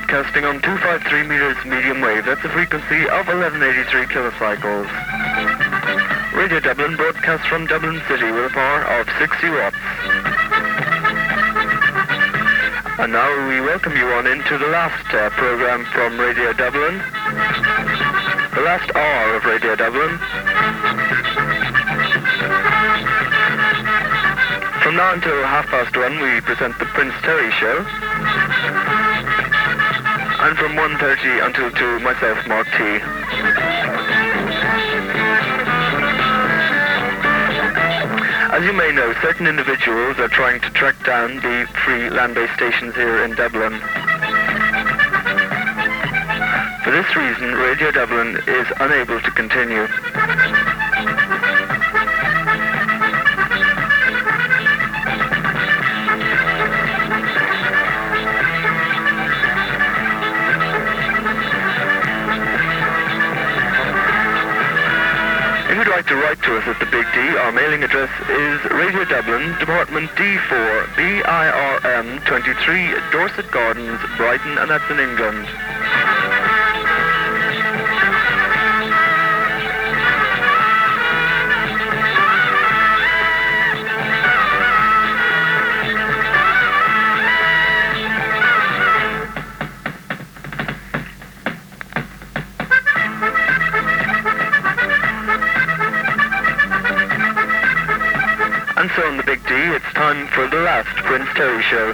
broadcasting on 253 meters medium wave. That's a frequency of 1183 kilocycles. Radio Dublin broadcasts from Dublin City with a power of 60 watts. And now we welcome you on into the last program from Radio Dublin. The last hour of Radio Dublin. From now until 1:30 we present the Prince Terry Show. And from 1:30 until 2, myself, Mark T. As you may know, certain individuals are trying to track down the free land-based stations here in Dublin. For this reason, Radio Dublin is unable to continue. To write to us at the Big D, our mailing address is Radio Dublin, Department D4, BIRM 23, Dorset Gardens, Brighton, and that's in England. And so on the Big D, it's time for the last Prince Terry Show.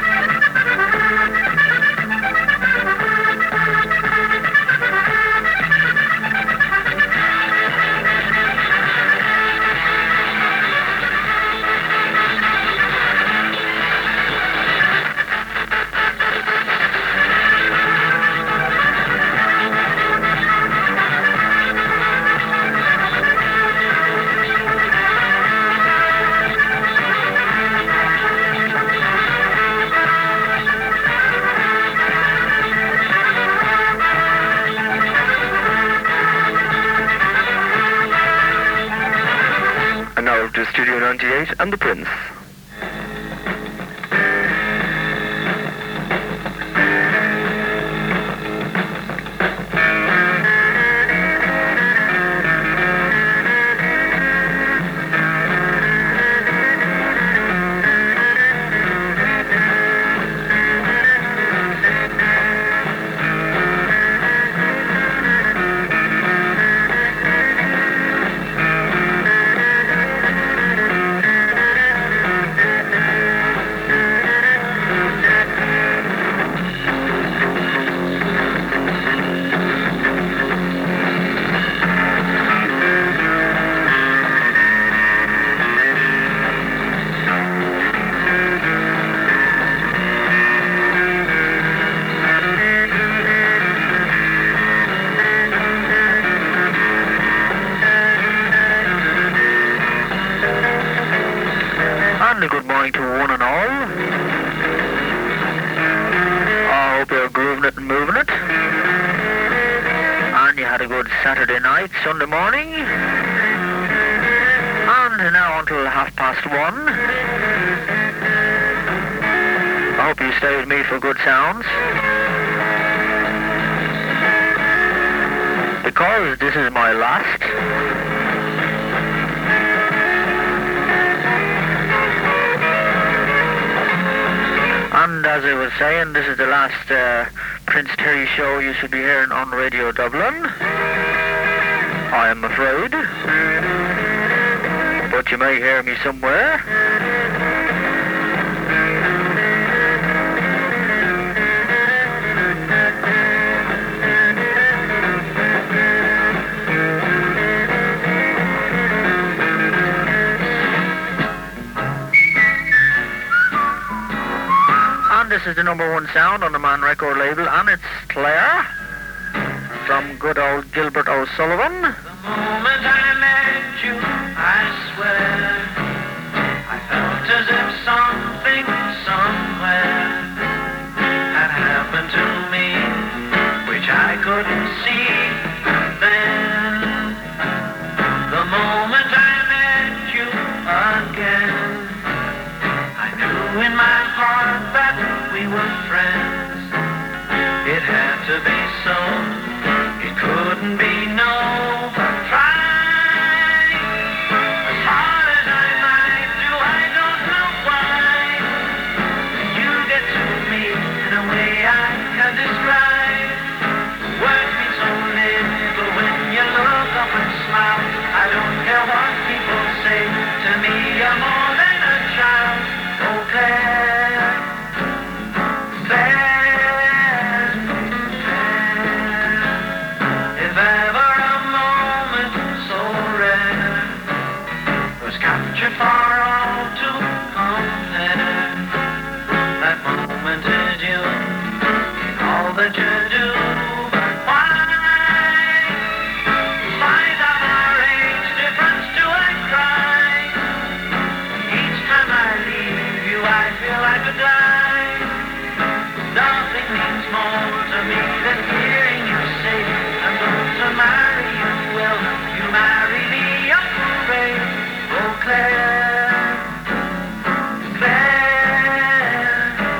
To Studio 98 and the Prince. Good morning to one and all. I hope you're grooving it and moving it. And you had a good Saturday night, Sunday morning. And now until 1:30. I hope you stay with me for good sounds. Because this is my last. And as I was saying, this is the last Prince Terry show you should be hearing on Radio Dublin. I am afraid. But you may hear me somewhere. This is the #1 sound on the Man record label, and it's Claire from good old Gilbert O'Sullivan. The moment I met you, I swear, I felt as if something somewhere had happened to me, which I couldn't see then. The moment I met you again, I knew in my heart that we were friends. not too far off to compare. That moment is you, all that you do. But why, despite our age difference, do I cry? Each time I leave you, I feel I could die. Nothing means more to me than hearing you say, I'm going to marry you. Will you marry me? Oh, Claire, oh, Claire, Claire.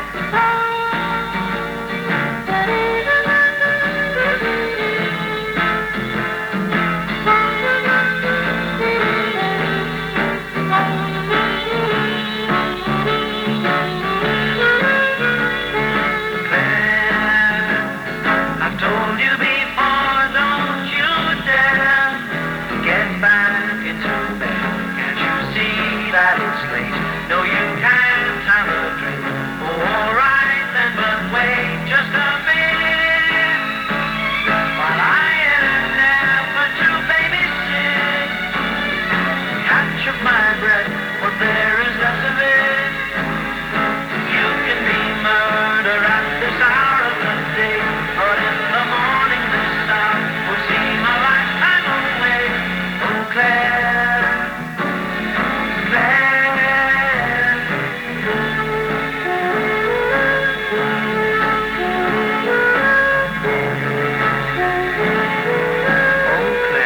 I've told you before, don't you dare get back into bed. Can't you see that it's late? No, you can't have a drink. Oh, all right then, but wait just a minute while I endeavor to babysit. Catch up my breath, what there is left of it. You can be murder at this hour of the day, but in the morning this star will seem a lifetime away. Oh, Claire, Claire. Oh,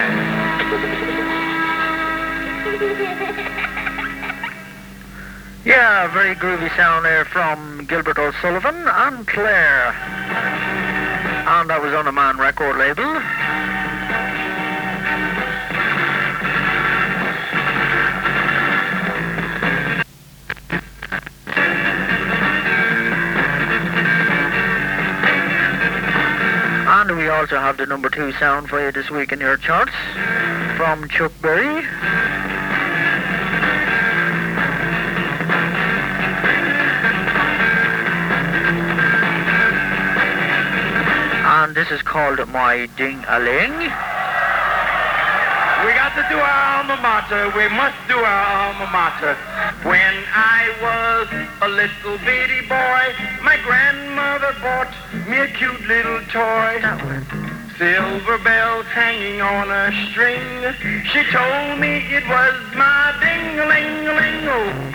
Claire. Yeah, very groovy sound there from Gilbert O'Sullivan and Claire. And that was on a Man record label. And we also have the number 2 sound for you this week in your charts from Chuck Berry. And this is called My Ding-a-Ling. We got to do our alma mater. We must do our alma mater. When I was a little bitty boy, my grandmother bought me a cute little toy. Silver bells hanging on a string. She told me it was my ding-a-ling-a-ling. Oh.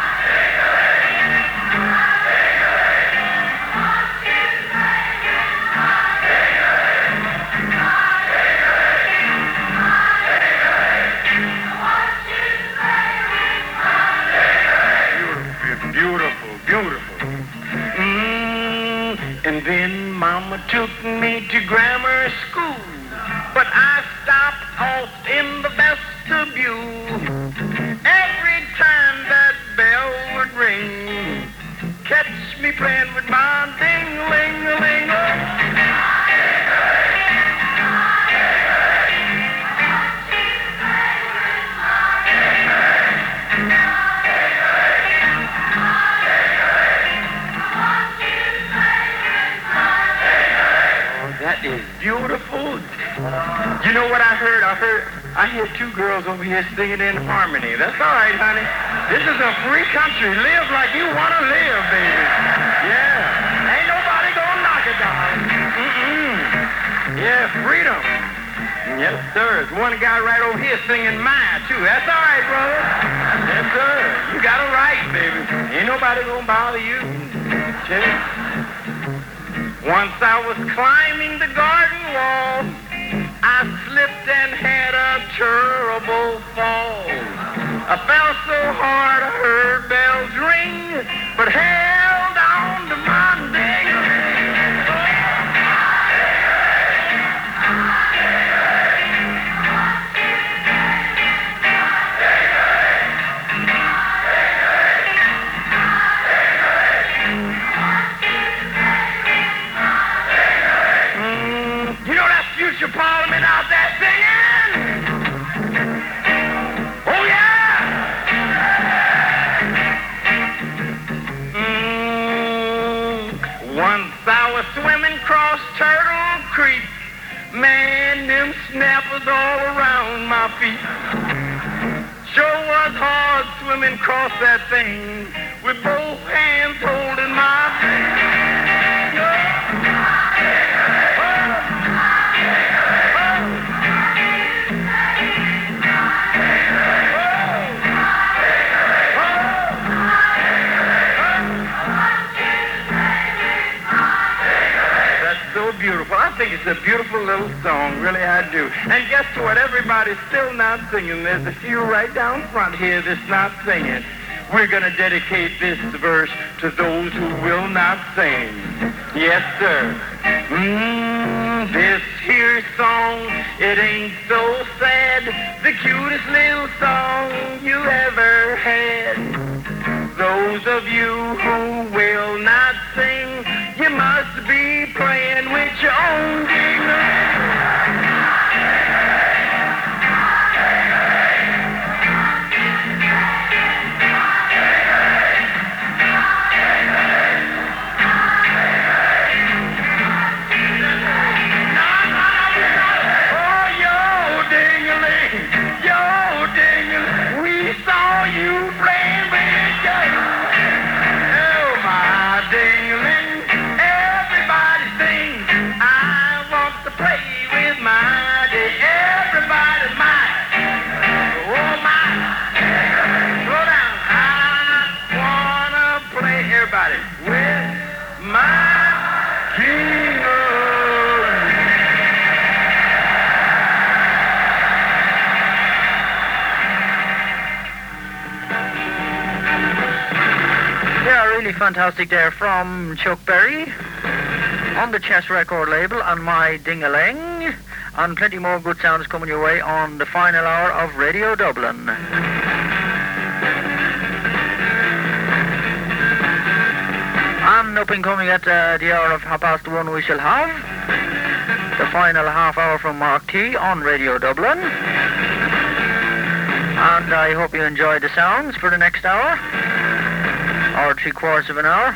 Beautiful, beautiful. And then Mama took me to grammar school, but I stopped off in the vestibule. Every time that bell would ring, catch me playing with my ding-a-ling-a-ling. That is beautiful. You know what I heard? I hear 2 girls over here singing in harmony. That's all right, honey. This is a free country. Live like you want to live, baby. Yeah. Ain't nobody gonna knock it down. Yeah, freedom. Yes, sir. There's one guy right over here singing mine, too. That's all right, brother. Yes, sir. You got a right, baby. Ain't nobody gonna bother you. Check. Once I was climbing the garden wall, I slipped and had a terrible fall. I fell so hard I heard bells ring, but held on to my ding-a-ling. Future Parliament out there singing. Oh, yeah. was hard swimming across that thing with both hands holding my so beautiful. I think it's a beautiful little song, really I do. And guess what? Everybody's still not singing. There's a few right down front here that's not singing. We're going to dedicate this verse to those who will not sing. Yes, sir. This here song, it ain't so sad. The cutest little song you ever had. Those of you who will not sing, you must be playing with your own fantastic there from Chuck Berry on the Chess record label and My Ding-a-Ling, and plenty more good sounds coming your way on the final hour of Radio Dublin. And up and coming at the hour of 1:30 we shall have the final half hour from Mark T on Radio Dublin, and I hope you enjoy the sounds for the next hour or 3/4 of an hour.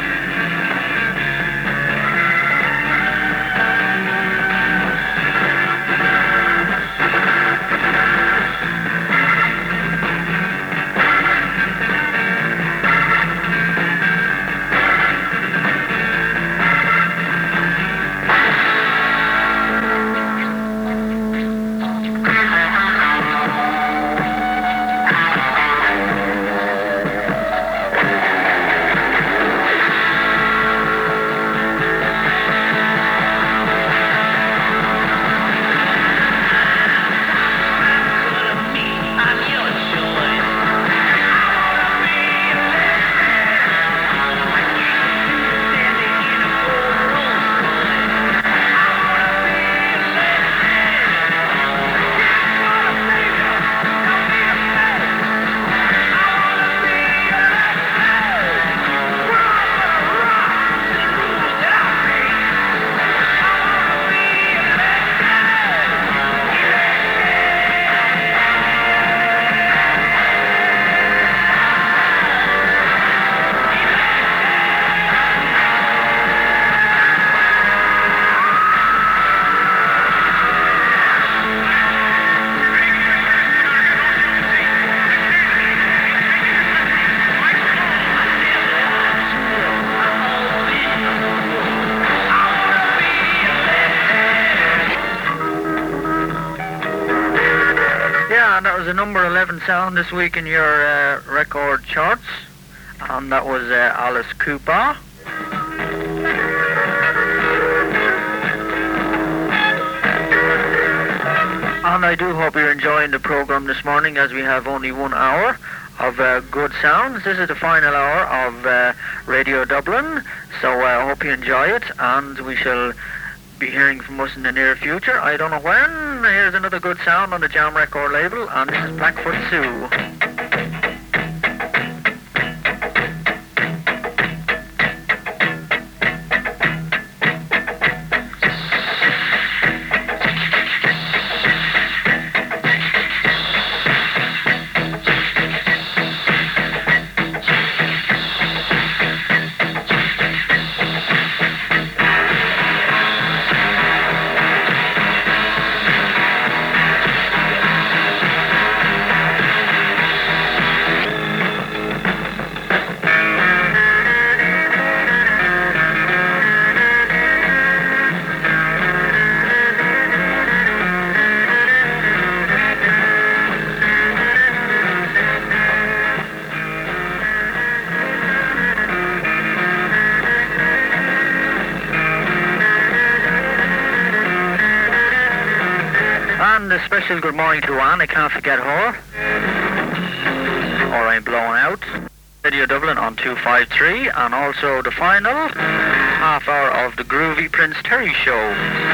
Number 11 sound this week in your record charts, and that was Alice Cooper. And I do hope you're enjoying the program this morning, as we have only 1 hour of good sounds. This is the final hour of Radio Dublin, so I hope you enjoy it, and we shall be hearing from us in the near future. I don't know when. Here's another good sound on the Jam record label, and this is Blackfoot Sue. special good morning to Anne, I can't forget her. Or I'm blown out. Radio Dublin on 253, and also the final half hour of the groovy Prince Terry show.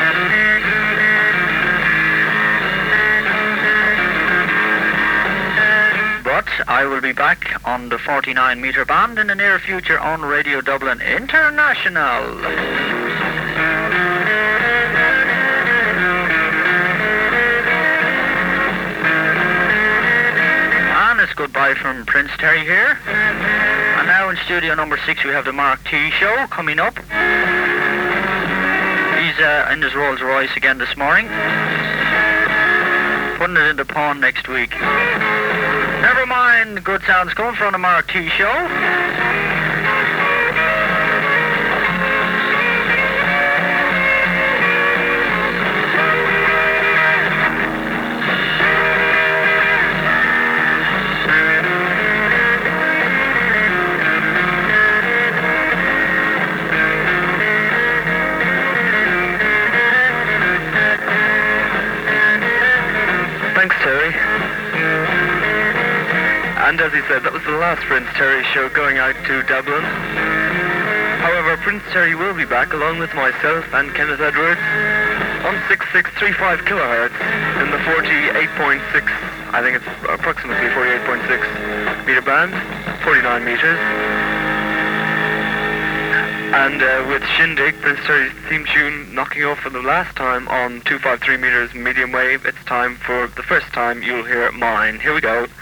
But I will be back on the 49 metre band in the near future on Radio Dublin International. Goodbye from Prince Terry here. And now in studio number 6 we have the Mark T show coming up. He's in his Rolls Royce again this morning, putting it into pawn next week. Never mind, good sounds coming from the Mark T show. Thanks, Terry. And as he said, that was the last Prince Terry show going out to Dublin. However, Prince Terry will be back along with myself and Kenneth Edwards on 6635 kilohertz in the 48.6, I think it's approximately 48.6 meter band, 49 meters. And with Shindig, Prince Terry's theme tune, knocking off for the last time on 253 meters medium wave, it's time for the first time you'll hear mine. Here we go.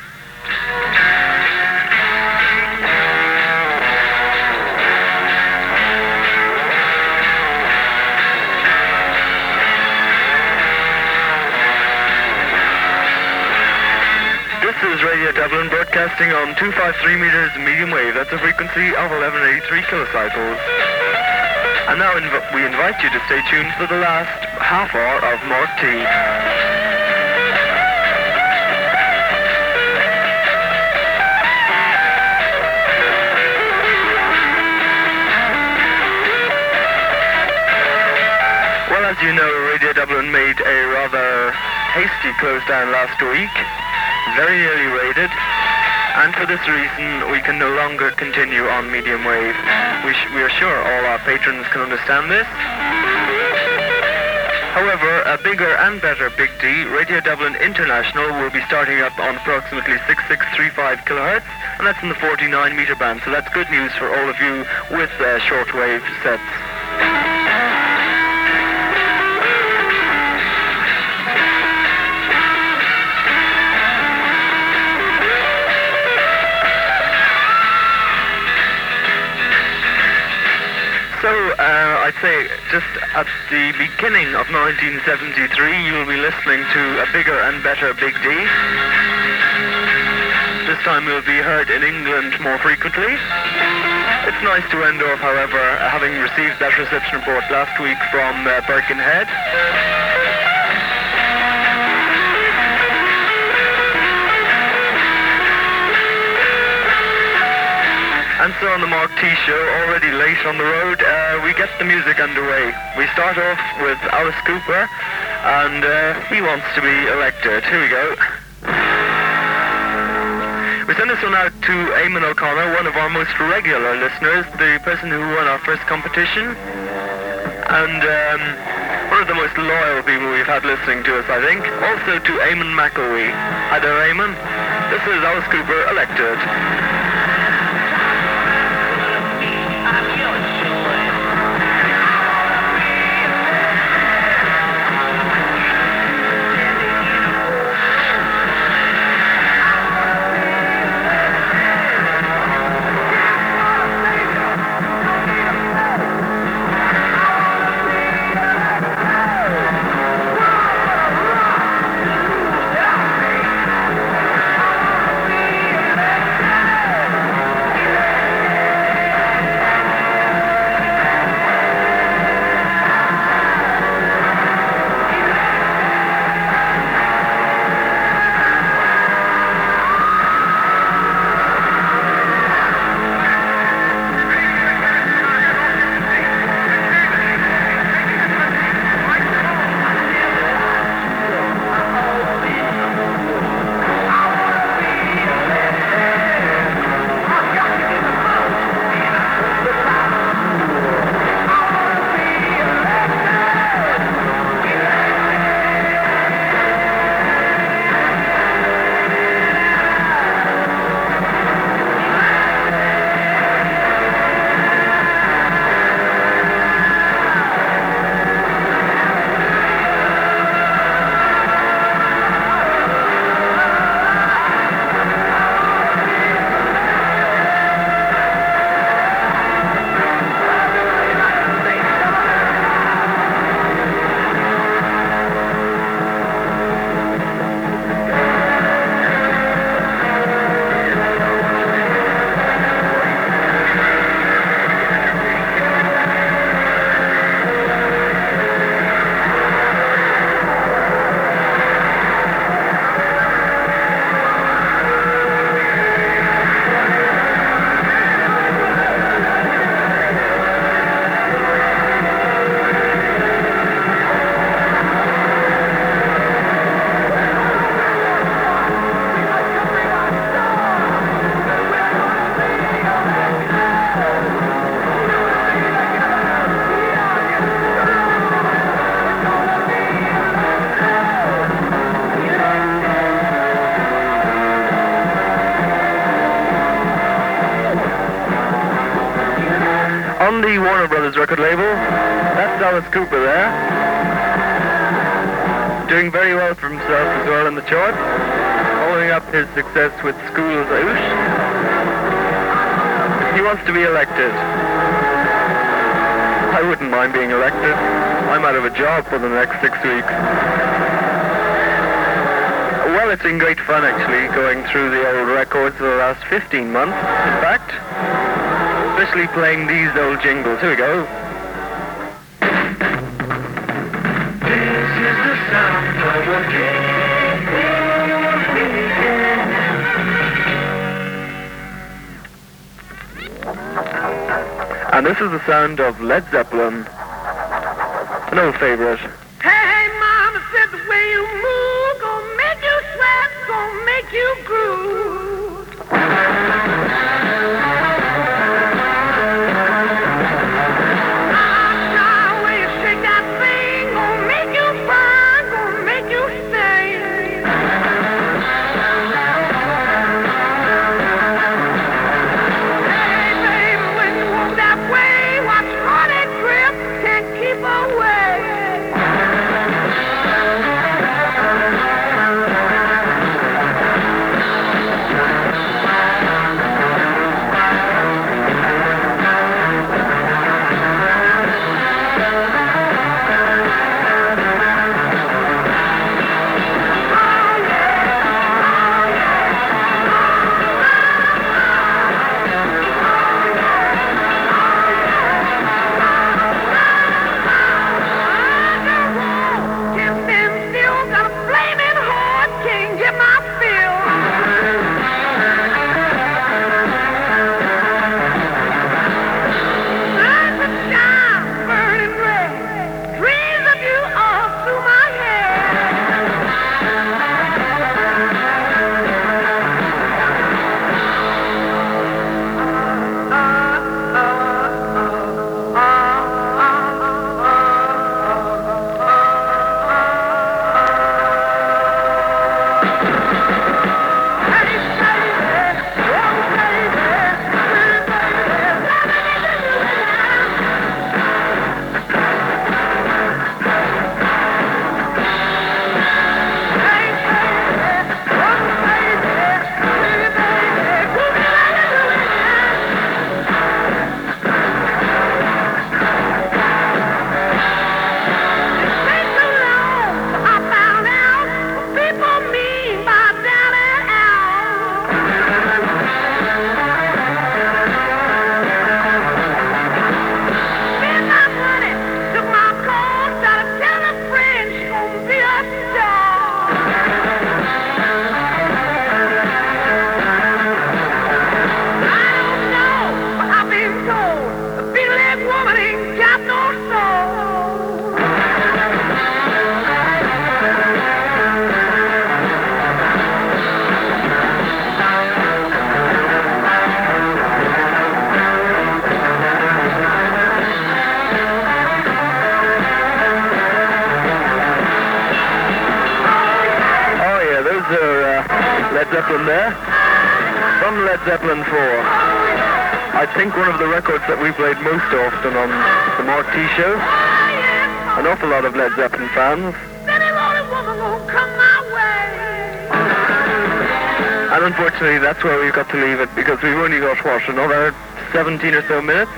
This is Radio Dublin broadcasting on 253 meters medium wave. That's a frequency of 1183 kilocycles. And now we invite you to stay tuned for the last half hour of Mark T. Well, as you know, Radio Dublin made a rather hasty close down last week. Very nearly rated, and for this reason we can no longer continue on medium wave. We are sure all our patrons can understand this. However, a bigger and better Big D, Radio Dublin International, will be starting up on approximately 6635 kilohertz, and that's in the 49 meter band, so that's good news for all of you with shortwave sets. So, I'd say just at the beginning of 1973, you'll be listening to a bigger and better Big D. This time will be heard in England more frequently. It's nice to end off, however, having received that reception report last week from Birkenhead. And so on the Mark T show, already late on the road, we get the music underway. We start off with Alice Cooper, and he wants to be elected. Here we go. We send this one out to Eamon O'Connor, one of our most regular listeners, the person who won our first competition, and one of the most loyal people we've had listening to us, I think. Also to Eamon McElwee. Hi there, Eamon. This is Alice Cooper, elected. on the Warner Brothers record label. That's Alice Cooper there. Doing very well for himself as well in the charts. Following up his success with Schools Out. He wants to be elected. I wouldn't mind being elected. I'm out of a job for the next 6 weeks. Well, it's been great fun actually going through the old records for the last 15 months, in fact. Especially playing these old jingles. Here we go. This is the sound of a And this is the sound of Led Zeppelin. An old favorite. Hey, mama said the way you move gonna make you sweat, gonna make you groove. The way you shake that thing gonna make you burn, gonna make you sing. Hey, baby, when you walk that way, watch how that grip can't keep away. Can't stand still, got a flaming heart, can't get my fill. Sun that shines burning red, dreams of you all through my Led Zeppelin there. From Led Zeppelin 4. I think one of the records that we played most often on the Mark T Show. An awful lot of Led Zeppelin fans. And unfortunately that's where we've got to leave it because we've only got, what, another 17 or so minutes?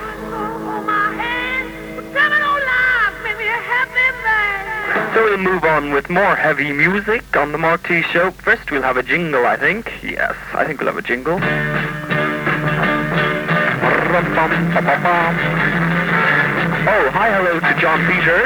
So we'll move on with more heavy music on the Mark T Show. First we'll have a jingle, I think. Yes, I think we'll have a jingle. Oh, hi, hello to John Peters.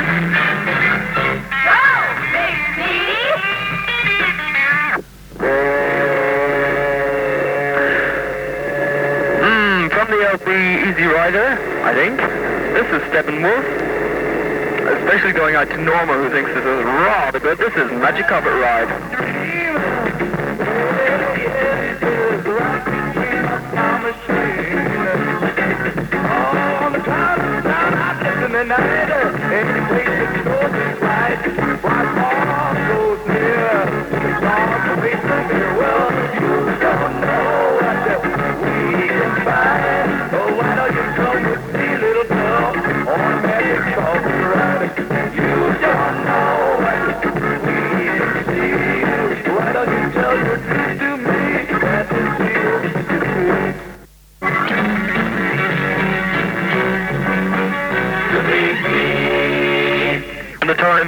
From the LP Easy Rider, I think. This is Steppenwolf. Especially going out to Norma, who thinks this is rather good. This is Magic Carpet Ride. Why don't you come with me, little girl?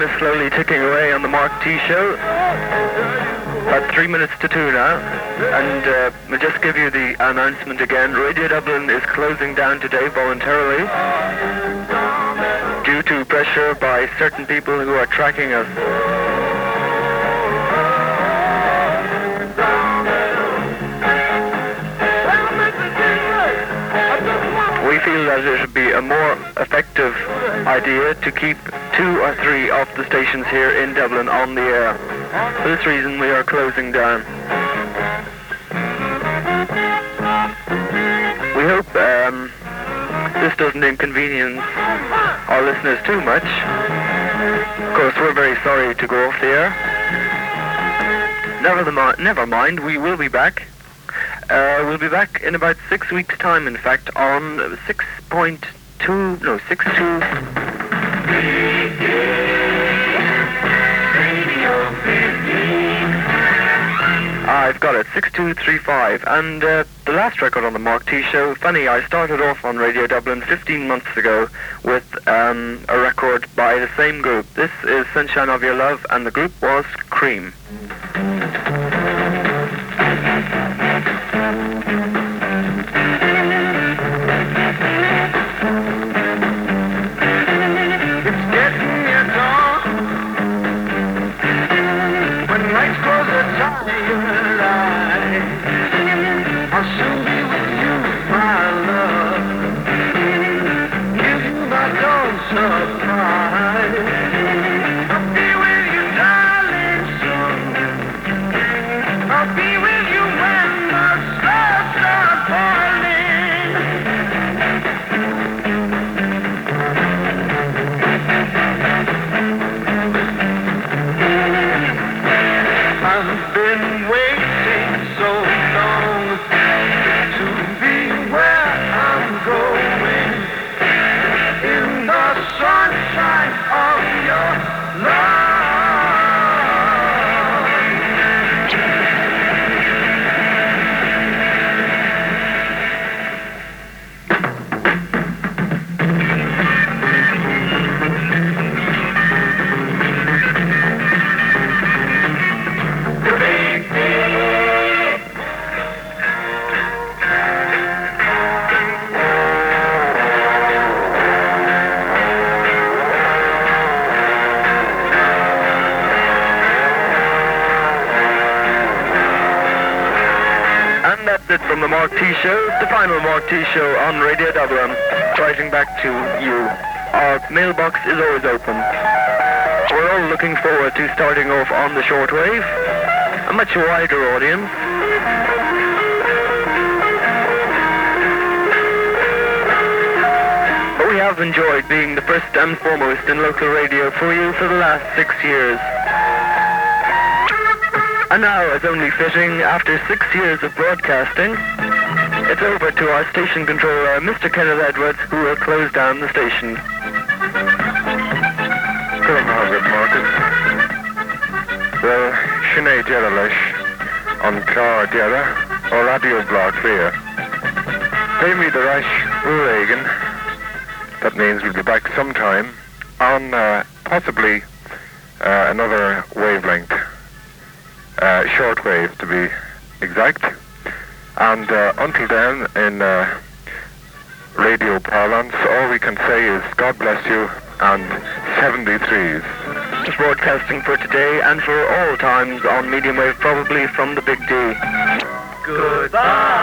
is slowly ticking away on the Mark T show. About 3 minutes to 2 now. And we'll just give you the announcement again. Radio Dublin is closing down today voluntarily due to pressure by certain people who are tracking us. We feel that it would be a more effective idea to keep 2 or 3 of the stations here in Dublin on the air. For this reason, we are closing down. We hope this doesn't inconvenience our listeners too much. Of course, we're very sorry to go off the air. Never mind, we will be back. We'll be back in about 6 weeks' time, in fact, on 6.2... I've got it, 6235, and the last record on the Mark T show, funny, I started off on Radio Dublin 15 months ago with a record by the same group. This is Sunshine of Your Love, and the group was Cream. From the Mark T show, the final Mark T show on Radio Dublin, writing back to you. Our mailbox is always open. We're all looking forward to starting off on the shortwave, a much wider audience. But we have enjoyed being the first and foremost in local radio for you for the last 6 years. And now, as only fitting, after 6 years of broadcasting, it's over to our station controller, Mr. Kenneth Edwards, who will close down the station. Good Margaret Market. Well, Sinead Geralish on Clár Dera, or Radio Block here. Pay me the Rash Reagan. That means we'll be back sometime on possibly another wavelength. Shortwave to be exact, and until then, in radio parlance, all we can say is God bless you and 73s. Just broadcasting for today and for all times on medium wave, probably from the Big D. Goodbye.